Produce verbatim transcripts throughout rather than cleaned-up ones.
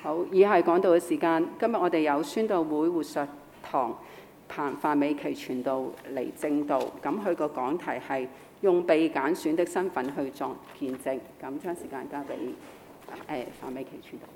好，以下係講道嘅時間。今日我哋有宣道會活石堂彭范美琪傳道嚟證道，咁佢個講題係用被揀選的身份去作見證。咁將時間交俾誒范美琪傳道。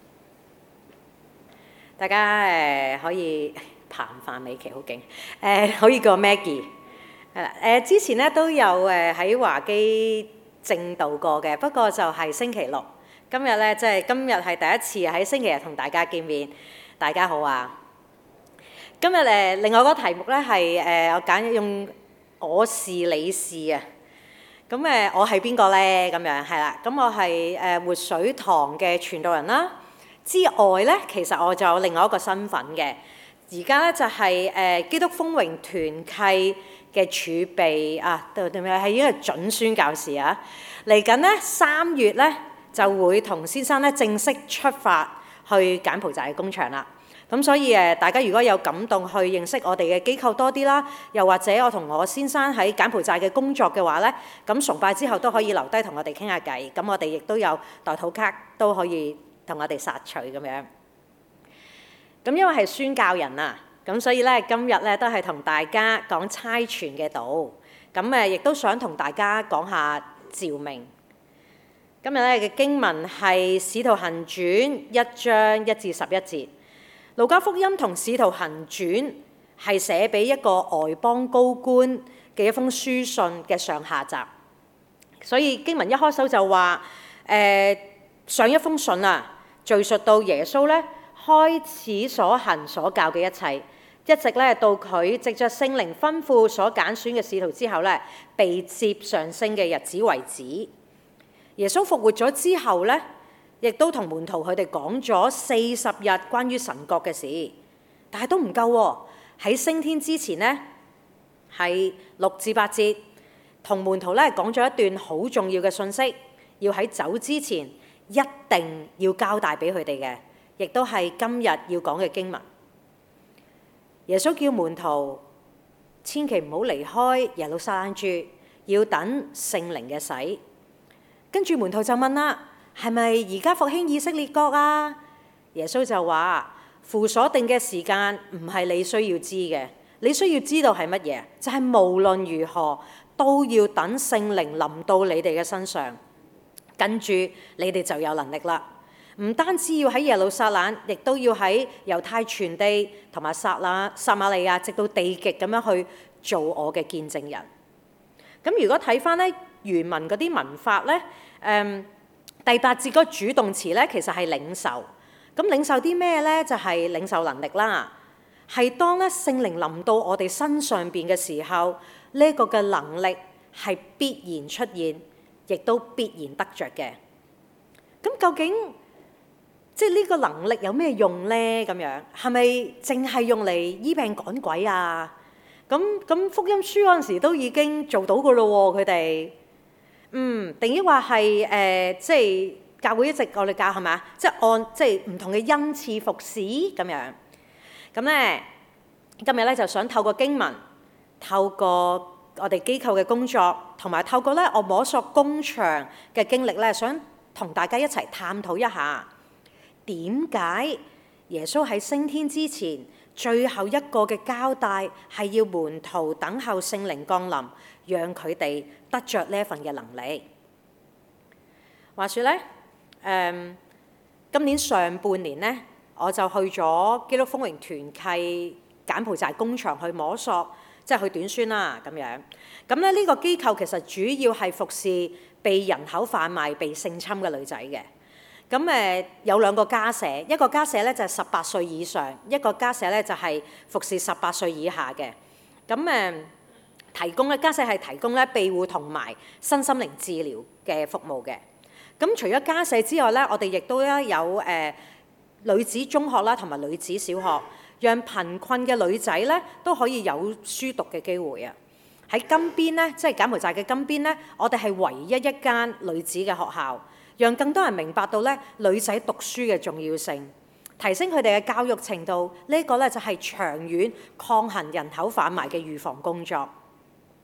大家誒、呃、可以彭范美琪好勁，誒、呃、可以叫 Maggie 係啦。誒、呃、之前咧都有誒喺華基證道過嘅，不過就係星期六。今日咧即係今日係第一次喺星期日同大家見面。大家好啊！今日誒另外嗰個題目咧係誒我揀用我是你是啊。咁誒我係邊個咧？咁樣係啦。咁我係誒活水堂嘅傳道人啦。之外咧，其實我就有另外一個身份嘅。而家咧就係誒基督風榮團契嘅儲備啊，對對咩？係一個準宣教士啊。嚟緊咧三月咧就會同先生咧正式出發去柬埔寨嘅工場啦。咁所以誒，大家如果有感動去認識我哋嘅機構多啲啦，又或者我同我先生喺柬埔寨嘅工作嘅話咧，咁崇拜之後都可以留低同我哋傾下偈。咁我哋亦都有代禱卡都可以同我哋索取咁樣。咁因為係宣教人啊，咁所以咧今日咧都係同大家講差傳嘅道。咁誒亦都想同大家講下召命。今日咧嘅經文係《使徒行傳》一章一至十一節。路加福音同《使徒行傳》係寫俾一個外邦高官嘅一封書信嘅上下集，所以經文一開首就話：誒、呃、上一封信啊，敘述到耶穌咧開始所行所教嘅一切，一直咧到佢藉着聖靈吩咐所揀選嘅使徒之後咧，被接上升嘅日子為止。耶穌復活咗之後咧，亦都同門徒佢哋講咗四十日關於神國嘅事，但係都唔夠喎。喺升天之前呢，係六至八節，同門徒咧講咗一段好重要嘅信息，要喺走之前一定要交代俾佢哋嘅，亦都係今日要講嘅經文。耶穌叫門徒千祈唔好離開耶路撒冷住，要等聖靈嘅洗。跟住門徒就問啦：係咪而家復興以色列國啊？耶穌就話：父所定嘅時間唔係你需要知嘅，你需要知道係乜嘢？就係無論如何都要等聖靈臨到你哋嘅身上，跟住你哋就有能力啦。唔單止要喺耶路撒冷，亦都要喺猶太全地同埋撒拉撒瑪利亞，直到地極咁樣去做我嘅見證人。咁如果睇翻咧原文嗰啲文法咧，誒、嗯。第八節嗰個主動詞咧，其實係領受。咁領受啲咩咧？就係、是、領受能力啦。係當咧聖靈臨到我哋身上邊嘅時候，呢、這個嘅能力係必然出現，亦都必然得着嘅。咁究竟即係呢個能力有咩用咧？咁樣係咪淨係用嚟醫病趕鬼啊？咁咁福音書嗰陣時都已經做到噶咯喎，佢哋。嗯，定抑話係誒，即係教會一直我哋教係咪啊？即係按即係唔同嘅恩賜服侍咁樣。咁咧，今日咧就想透過經文，透過我哋機構嘅工作，同埋透過咧我摸索工場嘅經歷咧，想同大家一齊探討一下點解耶穌喺升天之前最後一個嘅交代係要門徒等候聖靈降臨，讓佢哋得着呢一份嘅能力。話說咧，誒、嗯，今年上半年咧，我就去咗基督風榮團契柬埔寨工場去摸索，即係去短宣啦咁樣。咁咧呢個機構其實主要係服侍被人口販賣、被性侵嘅女仔嘅。咁誒有兩個家舍，一個家舍咧就係十八歲以上，一個家舍咧就係服侍十八歲以下嘅。咁誒提供咧家舍係提供咧庇護同埋身心靈治療嘅服務嘅。咁除咗家舍之外咧，我哋亦都咧有誒、呃、女子中學啦，同埋女子小學，讓貧困嘅女仔咧都可以有書讀嘅機會啊！喺金邊咧，即係柬埔寨嘅金邊咧，我哋係唯一一間女子嘅學校。讓更多人明白到咧女仔讀書嘅重要性，提升佢哋嘅教育程度，呢、這個咧就係長遠抗衡人口販賣嘅預防工作。咁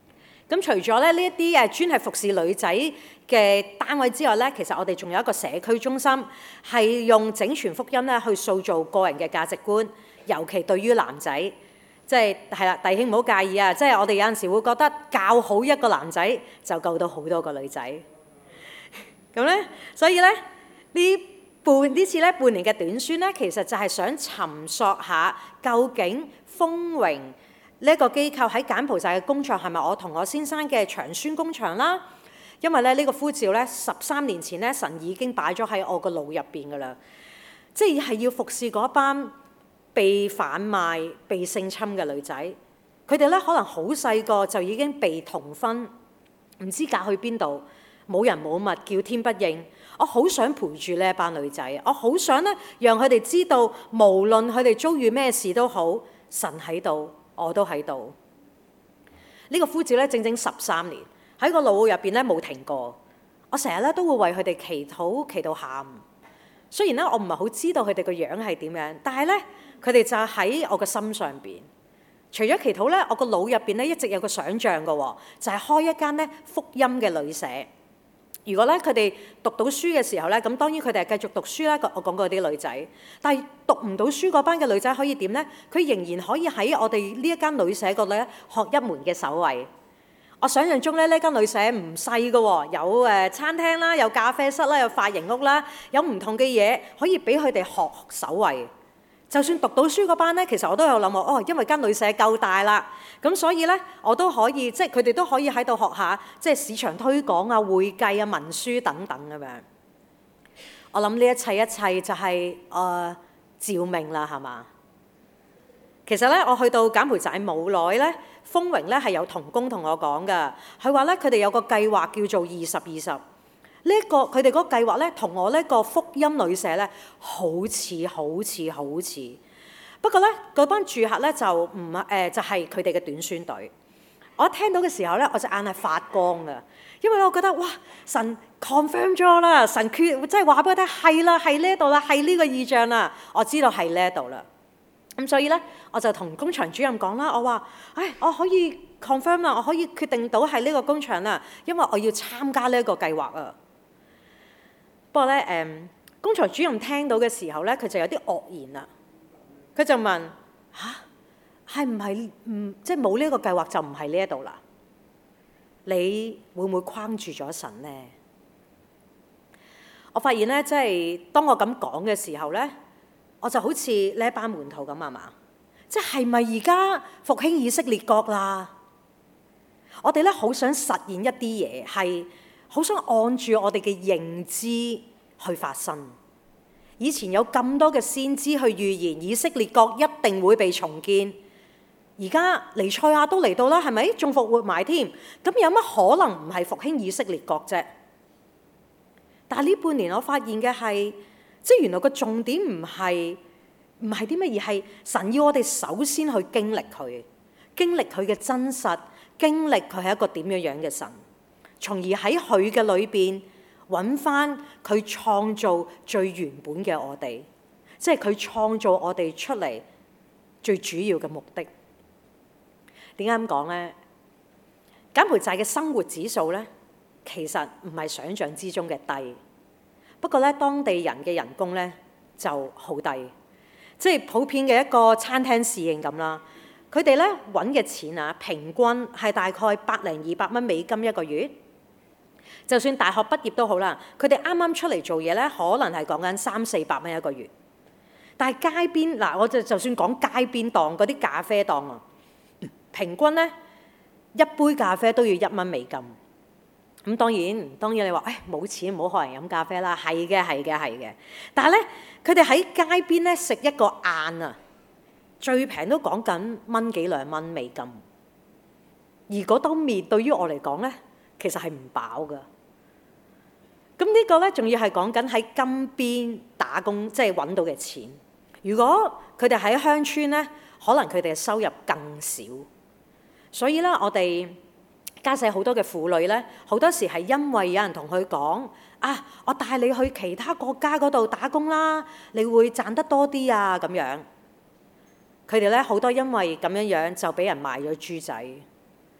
咁除咗咧呢一啲誒專係服侍女仔嘅單位之外咧，其實我哋仲有一個社區中心，係用整全福音咧去塑造個人嘅價值觀，尤其對於男仔，即係係啦，弟兄唔好介意啊！即係我哋有陣時會覺得教好一個男仔就救到好多個女仔。咁咧，所以咧呢半呢次咧半年嘅短宣咧，其實就係想尋索下究竟豐榮呢一個機構喺柬埔寨嘅工場係咪我同我先生嘅長宣工場啦？因為咧呢個呼召咧十三年前咧神已經擺咗喺我個腦入邊噶啦，即係係要服侍嗰班被販賣、被性侵嘅女仔。佢哋咧可能好細個就已經被童婚，唔知嫁去邊度，冇人冇物，叫天不應。我好想陪住呢一班女仔，我好想咧讓佢哋知道，無論佢哋遭遇咩事都好，神喺度。我都喺度，呢、這個呼召咧整整十三年喺個腦入邊咧冇停過。我成日咧都會為佢哋祈禱，祈到喊。雖然咧我唔係好知道佢哋個樣係點樣，但係咧佢哋就喺我個心上邊。除咗祈禱咧，我個腦入邊咧一直有個想像嘅，就係、是、開一間咧福音嘅旅社。如果咧佢哋讀到書嘅時候咧，咁當然佢哋係繼續讀書啦。我講過啲女仔，但係讀唔到書嗰班嘅女仔可以點咧？佢仍然可以喺我哋呢一間旅社嗰度咧學一門嘅手藝。我想象中咧呢間旅社唔細嘅喎，有誒餐廳啦，有咖啡室啦，有髮型屋啦，有唔同嘅嘢可以俾佢哋學手藝。就算讀到書嗰班咧，其實我都有諗過，哦，因為間旅社夠大啦，咁所以咧我都可以，即係佢哋都可以喺度學下，即係市場推廣啊、會計啊、文書等等咁樣。我諗呢一切一切就係誒召命啦，係嘛？其實咧，我去到柬埔寨冇耐咧，豐榮咧係有同工同我講噶，佢話咧佢哋有個計劃叫做二十二十。呢一個佢哋嗰個計劃咧，同我呢個福音旅社咧，好似好似好似。不過咧，嗰班住客咧就唔誒、呃，就係佢哋嘅短宣隊。我一聽到嘅時候咧，我隻眼係發光㗎，因為我覺得哇，神 confirm 咗啦，神決即係話俾我聽係啦，係呢度啦，係呢個異象啦，我知道係呢度啦。咁所以咧，我就同工場主任講啦，我話：唉，我可以 confirm 啦，我可以決定到係呢個工場啦，因為我要參加呢一個計劃啊。不過咧，誒工場主任聽到嘅時候咧，佢就有啲愕然啦。佢就問：吓？係唔係唔即係冇呢一個計劃就唔係呢一度啦？你會唔會框住咗神咧？我發現咧，即係當我咁講嘅時候咧，我就好似呢一班門徒咁啊嘛，即係咪而家復興以色列國啦？我哋咧好想實現一啲嘢，係好想按住我哋嘅認知去發生。以前有咁多嘅先知去預言以色列國一定會被重建，而家彌賽亞都嚟到啦，係咪？仲復活埋添，咁有乜可能唔係復興以色列國啫？但係呢半年我發現嘅係，即係原來個重點唔係唔係啲乜，而係神要我哋首先去經歷佢，經歷佢嘅真實，經歷佢係一個點樣樣嘅神，從而喺佢嘅裏邊揾翻佢創造最原本嘅我哋，即係佢創造我哋出嚟最主要嘅目的。點解咁講咧？柬埔寨嘅生活指數咧，其實唔係想像之中嘅低，不過咧當地人嘅人工咧就好低，即係普遍嘅一個餐廳侍應咁啦。佢哋咧揾嘅錢啊，平均係大概百零二百蚊美金一個月。就算大學畢業都好啦，佢哋啱啱出嚟做嘢咧，可能係講緊三四百蚊一個月。但係街邊嗱，我就就算講街邊檔嗰啲咖啡檔啊，平均咧一杯咖啡都要一蚊美金。咁當然當然你話誒冇錢唔好學人飲咖啡啦，係嘅係嘅係嘅。但係咧，佢哋喺街邊咧食一個晏啊，最平都講緊蚊幾兩蚊美金。而嗰兜麵對於我嚟講咧，其實係唔飽㗎。咁呢個咧，仲要係講緊喺金邊打工，即係揾到嘅錢。如果佢哋喺鄉村咧，可能佢哋嘅收入更少。所以咧，我哋家社好多嘅婦女咧，好多時係因為有人同佢講：啊，我帶你去其他國家嗰度打工啦，你會賺得多啲啊咁樣。佢哋咧好多因為咁樣樣就俾人賣咗豬仔。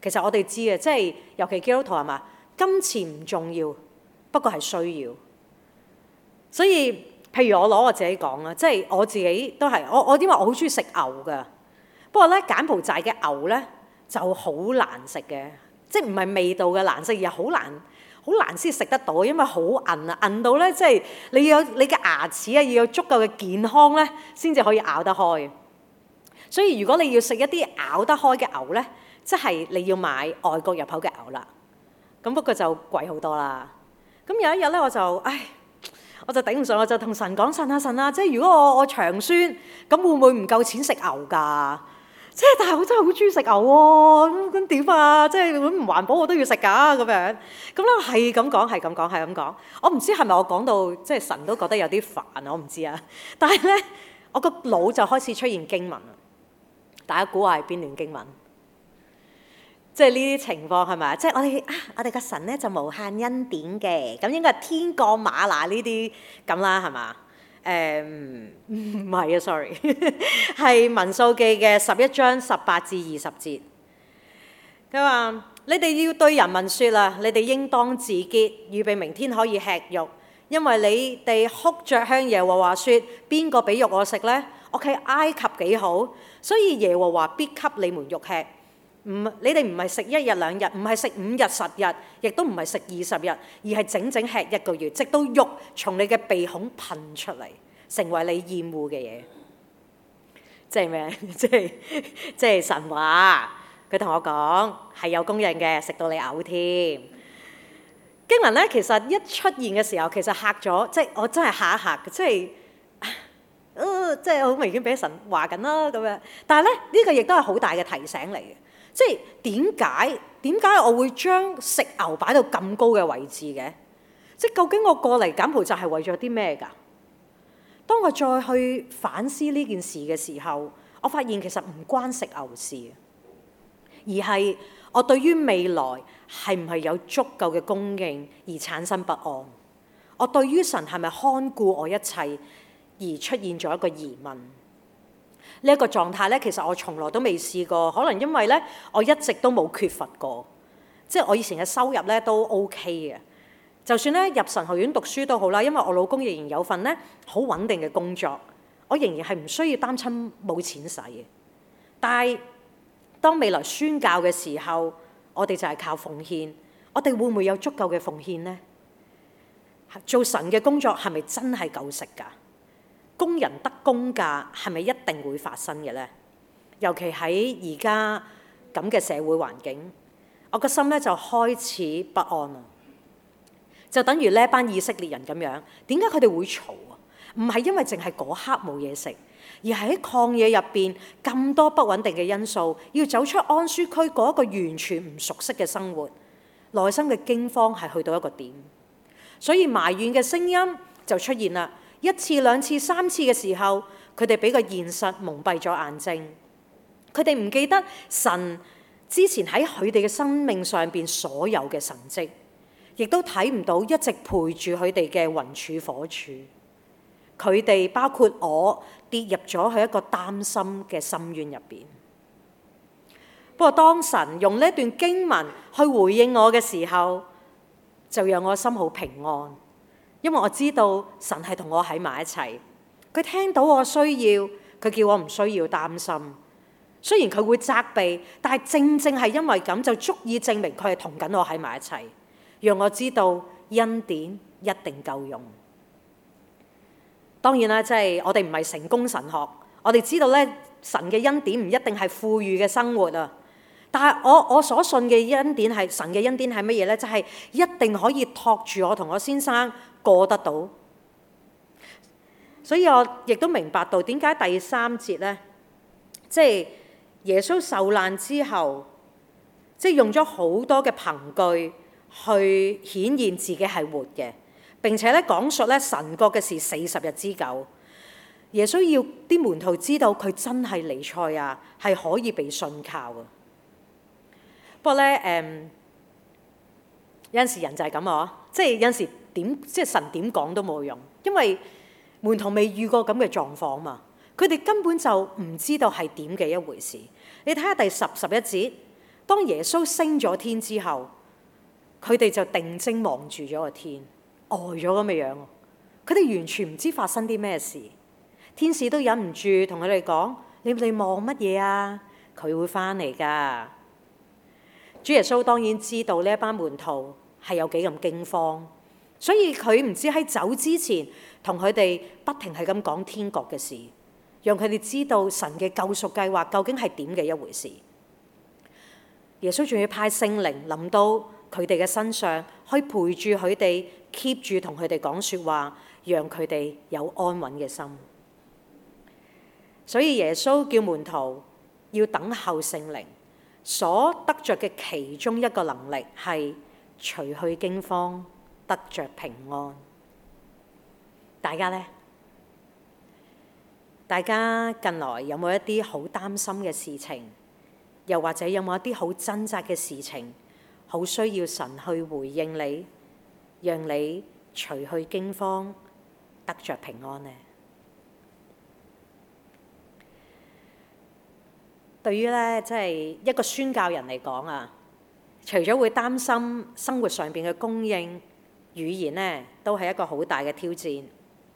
其實我哋知嘅，即係尤其基督徒係嘛，金錢唔重要，不過係需要。所以譬如我攞我自己講啦，即係我自己都係我我點解我好中意食牛㗎？不過咧柬埔寨嘅牛咧就好難食嘅，即係唔係味道嘅難食，而係好難好難先食得到，因為好韌啊，韌到咧即係你要有你嘅牙齒啊，要有足夠嘅健康咧，先至可以咬得開。所以如果你要食一啲咬得開嘅牛咧，即係你要買外國入口嘅牛啦。咁不過就貴好多啦。咁有一日咧，我就唉。我就頂唔順，我就同神講：神啊神啊，即係如果我我長孫，咁會唔會唔夠錢食牛㗎？即係但係我真係好中意食牛喎，咁咁點啊？即係唔環保我都要食㗎咁樣。咁咧係咁講，係咁講，係咁講。我唔知係咪我講到即係神都覺得有啲煩，我唔知啊。但係咧，我個腦就開始出現經文啦。大家估下係邊段經文？即係呢啲情況係咪？即係我哋啊，我哋個神咧就無限恩典嘅，咁應該係天降嗎哪呢啲咁啦，係嘛？誒唔係啊 ，sorry， 係民數記嘅十一章十八至二十節。佢話：你哋要對人民説啦，你哋應當自潔，預備明天可以吃肉，因為你哋哭着向耶和華説：邊個俾肉我食咧？我喺埃及幾好，所以耶和華必給你們肉吃。唔，你哋唔係食一日兩日，唔係食五日十日，亦都唔係食二十日，而係整整吃一個月，直到肉從你嘅鼻孔噴出嚟，成為你厭惡嘅嘢。即係咩？即係即係神話。佢同我講係有供應嘅，食到你嘔添。經文咧，其實一出現嘅時候，其實嚇咗，即係我真係嚇一嚇，即係，呃，即係好明顯俾神話緊啦咁樣。但係咧，呢個亦都係好大嘅提醒嚟嘅。即係點解點解我會將食牛擺到咁高嘅位置嘅？即係究竟我過嚟柬埔寨係為咗啲咩㗎？當我再去反思呢件事嘅時候，我發現其實唔關食牛事，而係我對於未來係唔係有足夠嘅供應而產生不安。我對於神係咪看顧我一切而出現咗一個疑問。呢一個狀態咧，其實我從來都未試過，可能因為咧我一直都冇缺乏過，即係我以前嘅收入咧都 OK 嘅。就算咧入神學院讀書都好啦，因為我老公仍然有份咧好穩定嘅工作，我仍然係唔需要擔心冇錢使嘅。但係當未來宣教嘅時候，我哋就係靠奉獻，我哋會唔會有足夠嘅奉獻呢？做神嘅工作係咪真係夠食㗎？工人得工價係咪一定會發生嘅咧？尤其喺而家咁嘅社會環境，我個心咧就開始不安啦。就等於呢班以色列人咁樣，點解佢哋會嘈啊？唔係因為淨係嗰刻冇嘢食，而係喺曠野入邊咁多不穩定嘅因素，要走出安舒區過一個完全唔熟悉嘅生活，內心嘅驚慌係去到一個點，所以埋怨嘅聲音就出現啦。一次、兩次、三次嘅時候，佢哋俾個現實蒙蔽咗眼睛，佢哋唔記得神之前喺佢哋嘅生命上邊所有嘅神蹟，亦都睇唔到一直陪住佢哋嘅雲柱火柱。佢哋包括我跌入咗去一個擔心嘅深淵入邊。不過當神用呢段經文去回應我嘅時候，就讓我心好平安。因為我知道神係同我喺埋一齊，佢聽到我需要，佢叫我唔需要擔心。雖然佢會責備，但係正正係因為咁，就足以證明佢係同緊我喺埋一齊，讓我知道恩典一定夠用。當然啦，即係我哋唔係成功神學，我哋知道咧神嘅恩典唔一定係富裕嘅生活啊。但係我我所信嘅恩典係神嘅恩典係乜嘢咧？就係一定可以托住我同我先生過得到。所以我亦都明白到點解第三節咧，即係耶穌受難之後，即係用咗好多嘅憑據去顯現自己係活嘅，並且咧講述咧神國嘅事四十日之久。耶穌要啲門徒知道佢真係彌賽亞，係可以被信靠嘅。不過咧，誒、嗯、有陣時人就係咁啊，即係有陣時點，即係神點講都冇用，因為門徒未遇過咁嘅狀況嘛，佢哋根本就唔知道係點嘅一回事。你睇下第十十一節， 當耶穌升咗天之後，佢哋就定睛望住咗個天，呆咗咁嘅樣。佢哋完全唔知發生啲咩事。天使都忍唔住同佢哋講：你哋望乜嘢啊？佢會翻嚟㗎。主耶穌當然知道呢一班門徒係有幾咁驚慌，所以佢唔知喺走之前同佢哋不停係咁講天國嘅事，讓佢哋知道神嘅救贖計劃究竟係點嘅一回事。耶穌仲要派聖靈臨到佢哋嘅身上，可以陪住佢哋 keep 住同佢哋講説話，讓佢哋有安穩嘅心。所以耶穌叫門徒要等候聖靈，所得着嘅其中一個能力係除去驚慌，得着平安。大家呢？大家近來有冇一啲好擔心嘅事情？又或者有冇一啲好掙扎嘅事情，好需要神去回應你，讓你除去驚慌，得着平安呢？對於咧，即係一個宣教人嚟講啊，除咗會擔心生活上邊嘅供應，語言呢都係一個好大嘅挑戰。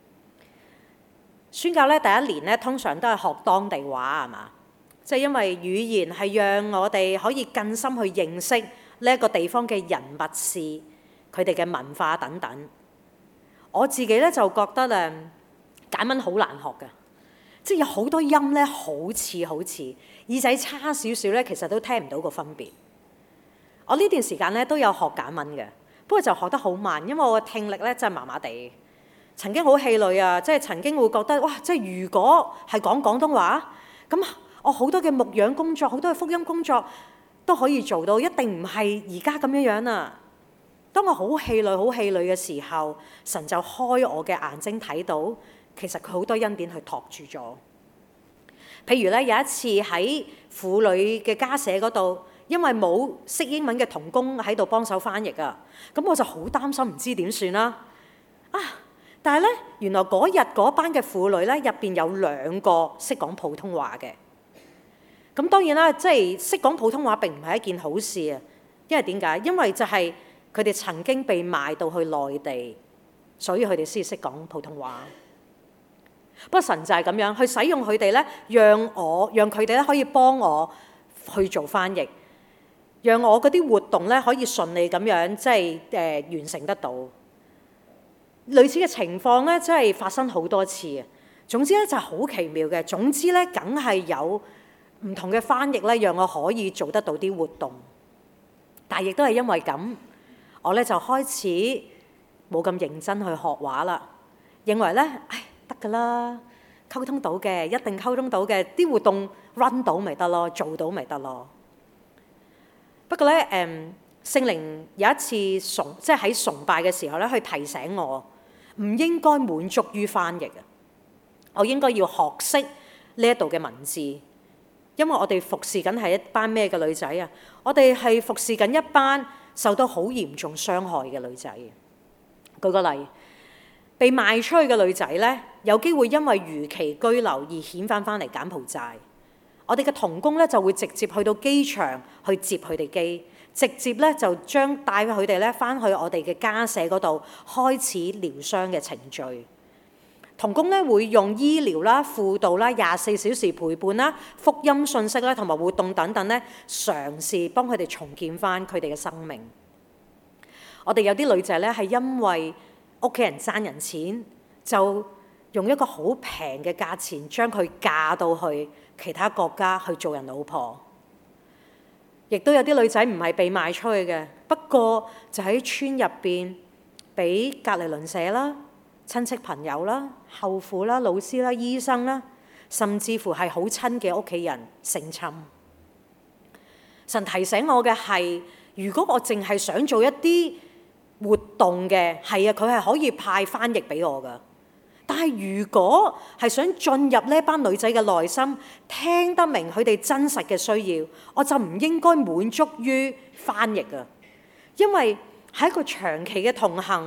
宣教咧第一年咧，通常都係學當地話係嘛？即係因為語言係讓我哋可以更深去認識呢一個地方嘅人物事，佢哋嘅文化等等。我自己咧就覺得誒簡文好難學㗎，即係有好多音咧好似好似，耳仔差少少咧，其實都聽唔到個分別。我呢段時間咧都有學簡文嘅，不過就學得好慢，因為我嘅聽力咧真係麻麻地。曾經好氣餒啊，即係曾經會覺得哇，即係如果係講廣東話咁。我好多嘅牧養工作，好多嘅福音工作都可以做到，一定唔係而家咁樣樣啊！當我好氣餒、好氣餒嘅時候，神就開我嘅眼睛睇到，其實佢好多恩典去托住咗。譬如咧，有一次喺婦女嘅家舍嗰度，因為冇識英文嘅同工喺度幫手翻譯啊，咁我就好擔心，唔知點算啦啊！但係咧，原來嗰日嗰班嘅婦女咧，入邊有兩個識講普通話嘅。咁當然啦，即係識講普通話並唔係一件好事啊！因為點解？因為就係佢哋曾經被賣到去內地，所以佢哋先識講普通話。不過神就係咁樣去使用佢哋咧，讓我讓佢哋咧可以幫我去做翻譯，讓我嗰啲活動咧可以順利咁樣即係誒完成得到。類似嘅情況咧，真係發生好多次啊！總之咧就係好奇妙嘅。總之咧，梗係有唔同嘅翻譯咧，讓我可以做得到啲活動。但係亦都係因為咁，我咧就開始冇咁認真去學畫啦。認為咧，唉得㗎啦，溝通到嘅，一定溝通到嘅，啲活動 run 到咪得咯，做到咪得咯。不過咧，誒聖靈有一次崇即係喺崇拜嘅時候咧，去提醒我唔應該滿足於翻譯啊，我應該要學識呢一度嘅文字。因為我哋服侍緊係一班咩嘅女仔啊？我哋係服侍緊一班受到好嚴重傷害嘅女仔。舉個例，被賣出去嘅女仔咧，有機會因為逾期居留而遣返翻嚟柬埔寨。我哋嘅同工咧就會直接去到機場去接佢哋機，直接咧就將帶佢哋咧翻去我哋嘅家舍嗰度開始療傷嘅程序。同工咧會用醫療啦、輔導啦、廿四小時陪伴啦、福音信息啦同埋活動等等咧，嘗試幫佢哋重建翻佢哋嘅生命。我哋有啲女仔咧係因為屋企人爭人錢，就用一個好平嘅價錢將佢嫁到去其他國家去做人老婆。亦都有啲女仔唔係被賣出去嘅，不過就喺村入邊俾隔離鄰舍啦、親戚朋友啦、後父啦、老師啦、醫生啦，甚至乎係好親嘅屋企人性侵。神提醒我嘅係，如果我淨係想做一啲活動嘅，係啊，佢係可以派翻譯俾我㗎。但係如果係想進入呢班女仔嘅內心，聽得明佢哋真實嘅需要，我就唔應該滿足於翻譯啊。因為喺一個長期嘅同行，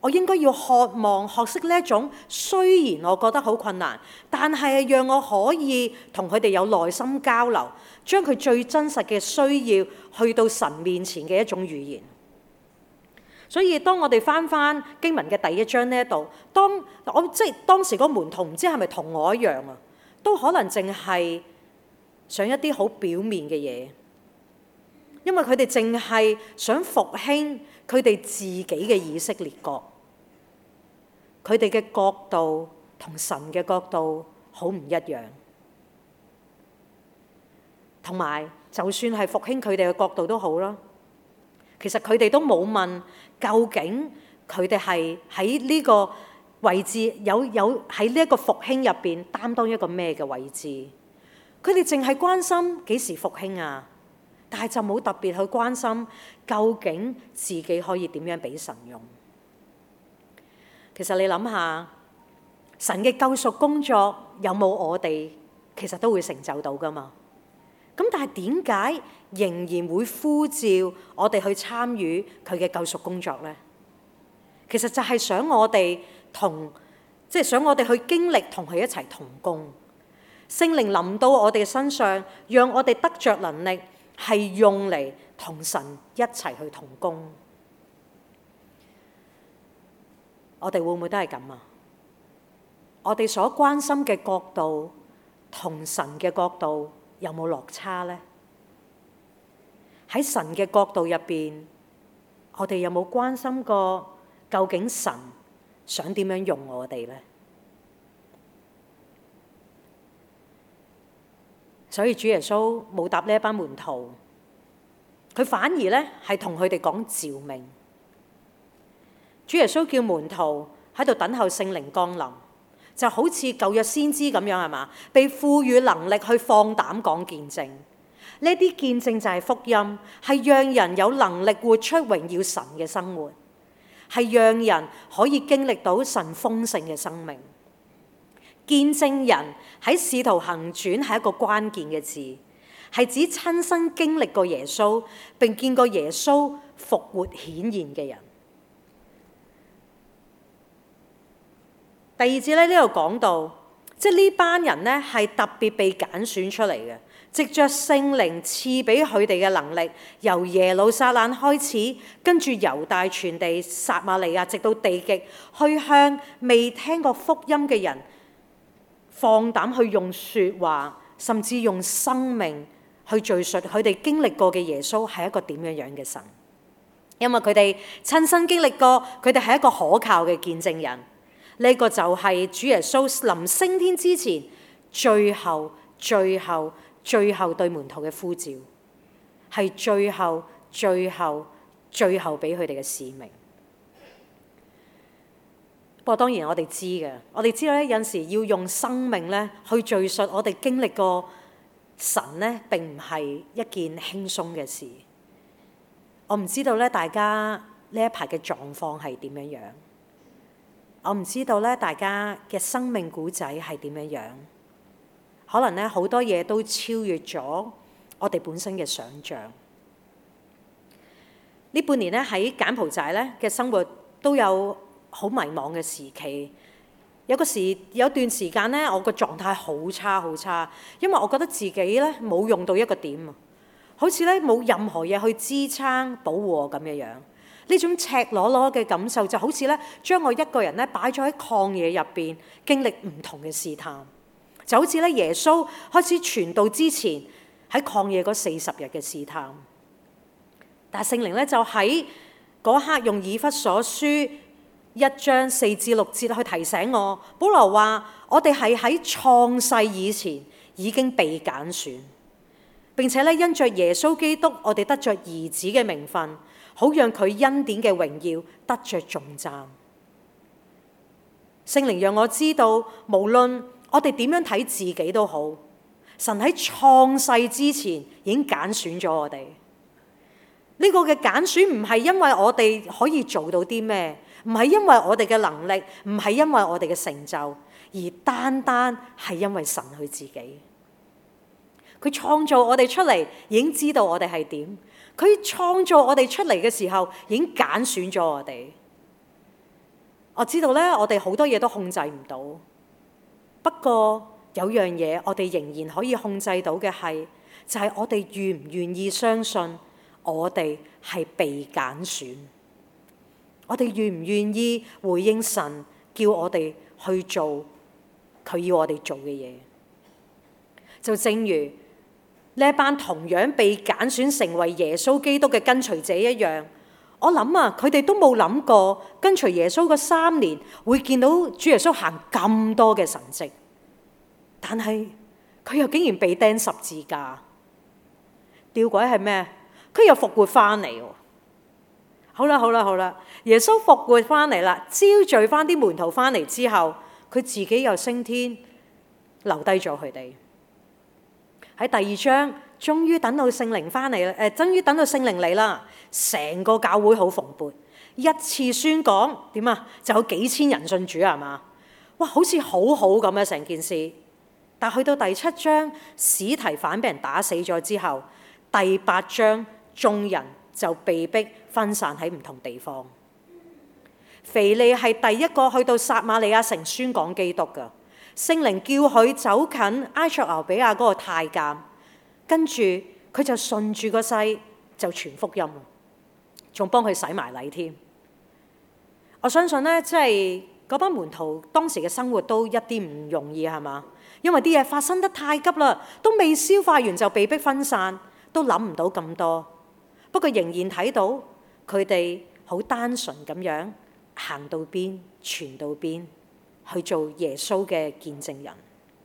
我應該要渴望學識呢一種，雖然我覺得好困難，但係讓我可以同佢哋有內心交流，將佢最真實嘅需要去到神面前嘅一種語言。所以當我哋翻翻經文嘅第一章呢一度，當我即係當時嗰門徒唔知係咪同我一樣啊，都可能淨係想一啲好表面嘅嘢，因為佢哋淨係想復興佢哋自己嘅以色列國。佢哋嘅角度同神嘅角度好唔一樣，同埋就算係復興佢哋嘅角度都好啦，其實佢哋都冇問究竟佢哋係喺呢個位置有有喺呢一個復興入邊擔當一個咩嘅位置。佢哋淨係關心幾時復興啊，但係就冇特別去關心究竟自己可以點樣俾神用。其實你諗下，神嘅救贖工作有冇我哋，其實都會成就到噶嘛。咁但係點解仍然會呼召我哋去參與佢嘅救贖工作呢？其實就係想我哋同，即係想我哋去經歷同佢一齊同工。聖靈臨到我哋身上，讓我哋得着能力，係用嚟同神一齊去同工。我哋會唔會都係咁啊？我哋所關心嘅角度同神嘅角度有冇落差呢？喺神嘅角度入邊，我哋有冇關心過究竟神想點樣用我哋呢？所以主耶穌冇答呢一班門徒，佢反而咧係同佢哋講召命。主耶穌叫門徒喺度等候聖靈降臨，就好似舊約先知咁樣，係嘛？被賦予能力去放膽講見證。呢啲見證就係福音，係讓人有能力活出榮耀神嘅生活，係讓人可以經歷到神豐盛嘅生命。見證人喺使徒行傳係一個關鍵嘅字，係指親身經歷過耶穌並見過耶穌復活顯現嘅人。第二節咧，呢度講到，即係呢班人咧係特別被揀選出嚟嘅，藉着聖靈賜俾佢哋嘅能力，由耶路撒冷開始，跟住猶大全地、撒瑪利亞，直到地極，去向未聽過福音嘅人，放膽去用説話，甚至用生命去敘述佢哋經歷過嘅耶穌係一個點樣樣嘅神。因為佢哋親身經歷過，佢哋係一個可靠嘅見證人。呢個就係主耶穌臨升天之前最後、最後、最後對門徒嘅呼召，係最後、最後、最後俾佢哋嘅使命。不過當然我哋知嘅，我哋知道咧，有陣時要用生命咧去敘述我哋經歷過神咧，並唔係一件輕鬆嘅事。我唔知道咧，大家呢一排嘅狀況係點樣樣？我唔知道咧，大家嘅生命故仔係點樣樣？可能咧好多嘢都超越咗我哋本身嘅想像。呢半年咧喺柬埔寨咧嘅生活都有好迷茫嘅時期，有個時有段時間咧，我個狀態好差好差，因為我覺得自己咧冇用到一個點啊，好似咧冇任何嘢去支撐保護我咁樣樣。呢種赤裸裸嘅感受就好似咧將我一個人咧擺咗喺曠野入邊，經歷唔同嘅試探，就好似咧耶穌開始傳道之前喺曠野嗰四十日嘅試探。但係聖靈咧就喺嗰刻用以弗所書一章四至六節去提醒我，保羅話我哋係喺創世以前已經被揀選，並且咧因着耶穌基督，我哋得着兒子嘅名分，好讓佢恩典嘅榮耀得着頌讚。聖靈讓我知道，無論我哋點樣睇自己都好，神喺創世之前已經揀選咗我哋。呢個嘅揀選唔係因為我哋可以做到啲咩，唔係因為我哋嘅能力，唔係因為我哋嘅成就，而單單係因為神佢自己。佢創造我哋出嚟，已經知道我哋係點。佢創造我哋出嚟嘅時候，已經揀選咗我哋。 我知道咧，我哋好多嘢都控制唔到，不過有樣嘢我哋仍然可以控制到嘅係，就係我哋願唔願意相信我哋係被揀選，我哋願唔願意回應神叫我哋去做佢要我哋做嘅嘢。就正如呢一班同樣被揀選成為耶穌基督嘅跟隨者一樣，我諗啊，佢哋都冇諗過跟隨耶穌嗰三年會見到主耶穌行咁多嘅神蹟，但係佢又竟然被釘十字架。吊詭係咩？佢又復活翻嚟喎。好啦好啦好啦，耶穌復活翻嚟啦，招聚翻啲門徒翻嚟之後，佢自己又升天，留低咗佢哋。喺第二章，終於等到聖靈翻嚟啦，誒，終於等到聖靈嚟啦，成個教會好蓬勃，一次宣講點啊，就有幾千人信主係嘛？哇，好似好好咁啊成件事。但去到第七章，司提反俾人打死咗之後，第八章眾人就被逼分散喺唔同地方。腓利係第一個去到撒瑪利亞城宣講基督㗎。聖靈叫佢走近埃塞俄比亞嗰個太監，跟住佢就順住個勢就傳福音，仲幫佢洗埋禮添。我相信咧，即係嗰班門徒當時嘅生活都一啲唔容易係嘛？因為啲嘢發生得太急啦，都未消化完就被逼分散，都諗唔到咁多。不過仍然睇到佢哋好單純咁樣行到邊傳到邊，去做耶穌嘅見證人。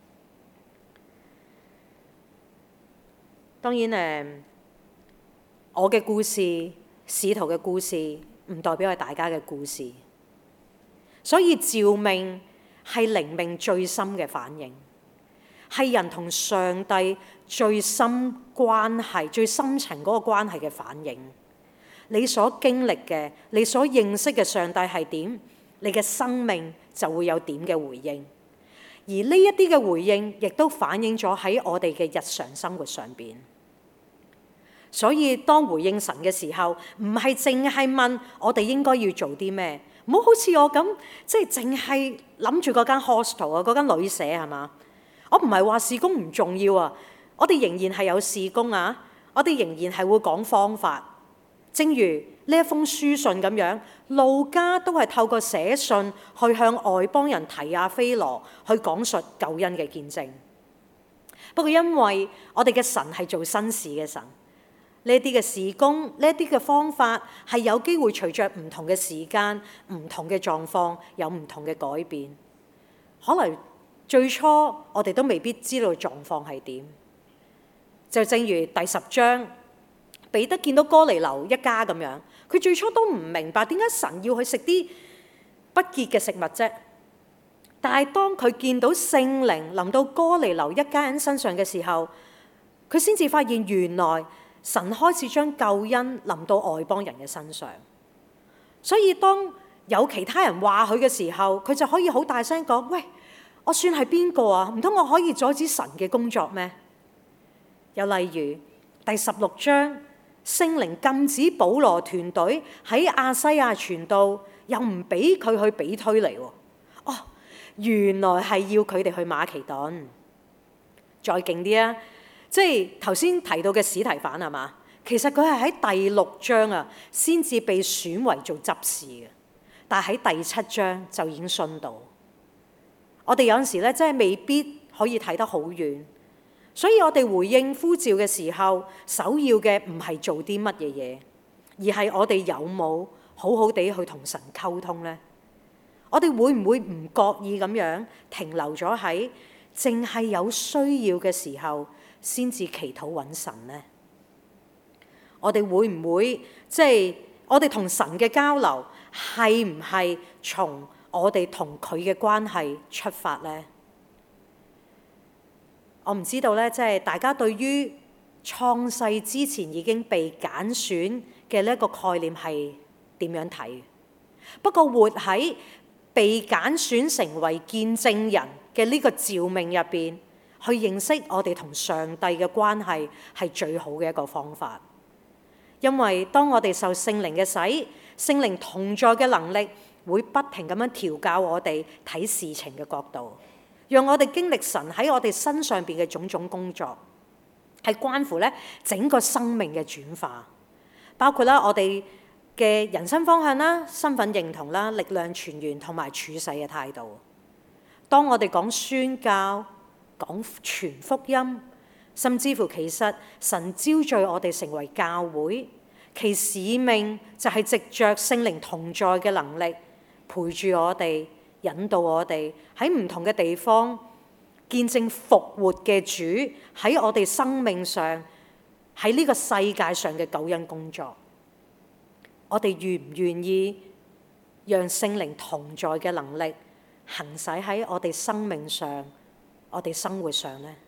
當然誒，我嘅故事、使徒嘅故事，唔代表係大家嘅故事。所以召命係靈命最深嘅反應，係人同上帝最深關係、最深層嗰個關係嘅反應。你所經歷嘅、你所認識嘅上帝係點，你嘅生命就會有點嘅回應，而呢一啲嘅回應亦都反映咗喺我哋嘅日常生活上邊。所以當回應神嘅時候，唔係淨係問我哋應該要做啲咩，唔好好似我咁，即係淨係諗住嗰間 hostel 啊，嗰間旅社係嘛？我唔係話事工唔重要啊，我哋仍然係有事工啊，我哋仍然係會講方法。正如呢一封書信咁樣，路加都係透過寫信去向外邦人提亞非羅去講述救恩嘅見證。不過因為我哋嘅神係做新事嘅神，呢一啲嘅事工，呢一啲嘅方法係有機會隨着唔同嘅時間、唔同嘅狀況有唔同嘅改變。可能最初我哋都未必知道狀況係點。就正如第十章，彼得見到哥尼流一家咁樣，佢最初都唔明白點解神要去食啲不潔嘅食物啫。但係當佢見到聖靈臨到哥尼流一家人身上嘅時候，佢先至發現原來神開始將救恩臨到外邦人嘅身上。所以當有其他人話佢嘅時候，佢就可以好大聲講：喂，我算係邊個啊？唔通我可以阻止神嘅工作咩？又例如第十六章，聖靈禁止保羅團隊喺亞西亞傳道，又唔俾佢去比推尼喎。哦，原來係要佢哋去馬其頓。再勁啲啊，即係頭先提到嘅司提反係嘛？其實佢係喺第六章啊，先至被選為做執事嘅，但係喺第七章就已經殉道。我哋有陣時咧，真係未必可以睇得好遠。所以我哋回應呼召嘅時候，首要嘅唔係做啲乜嘢嘢，而係我哋有冇好好地去同神溝通呢？我哋會唔會唔覺意咁樣停留咗喺淨係有需要嘅時候先至祈禱揾神呢？我哋會唔會即係我哋同神嘅交流係唔係從我哋同佢嘅關係出發呢？我唔知道咧，即係大家對於創世之前已經被揀選嘅呢一個概念係點樣睇？不過活喺被揀選成為見證人嘅呢個召命入邊，去認識我哋同上帝嘅關係係最好嘅一個方法。因為當我哋受聖靈嘅洗，聖靈同在嘅能力會不停咁樣調教我哋睇事情嘅角度，讓我哋經歷神喺我哋身上邊嘅種種工作，係關乎咧整個生命嘅轉化，包括啦我哋嘅人生方向啦、身份認同啦、力量泉源同埋處世嘅態度。當我哋講宣教、講傳福音，甚至乎其實神招聚我哋成為教會，其使命就係藉着聖靈同在嘅能力，陪住我哋，引導我哋喺唔同嘅地方見證復活嘅主喺我哋生命上，喺呢個世界上嘅救恩工作。我哋願唔願意讓聖靈同在嘅能力行使喺我哋生命上、我哋生活上呢？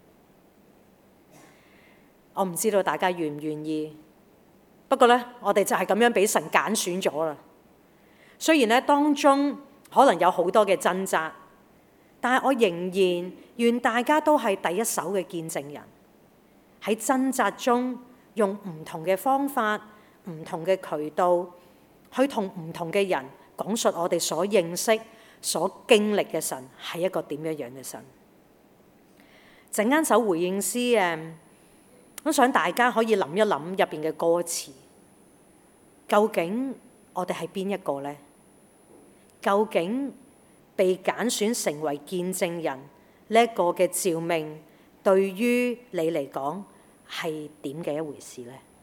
我唔知道大家願唔願意，不過咧，我哋就係咁樣俾神揀選咗啦。雖然咧當中可能有好多嘅掙扎，但係我仍然願大家都係第一手嘅見證人，喺掙扎中用唔同嘅方法、唔同嘅渠道，去同唔同嘅人講述我哋所認識、所經歷嘅神係一個點樣樣嘅神。陣間首回應詩誒，我想大家可以諗一諗入邊嘅歌詞，究竟我哋係邊一個呢？究竟被揀選成為見證人呢一個嘅召命，對於你嚟講係點嘅一回事呢？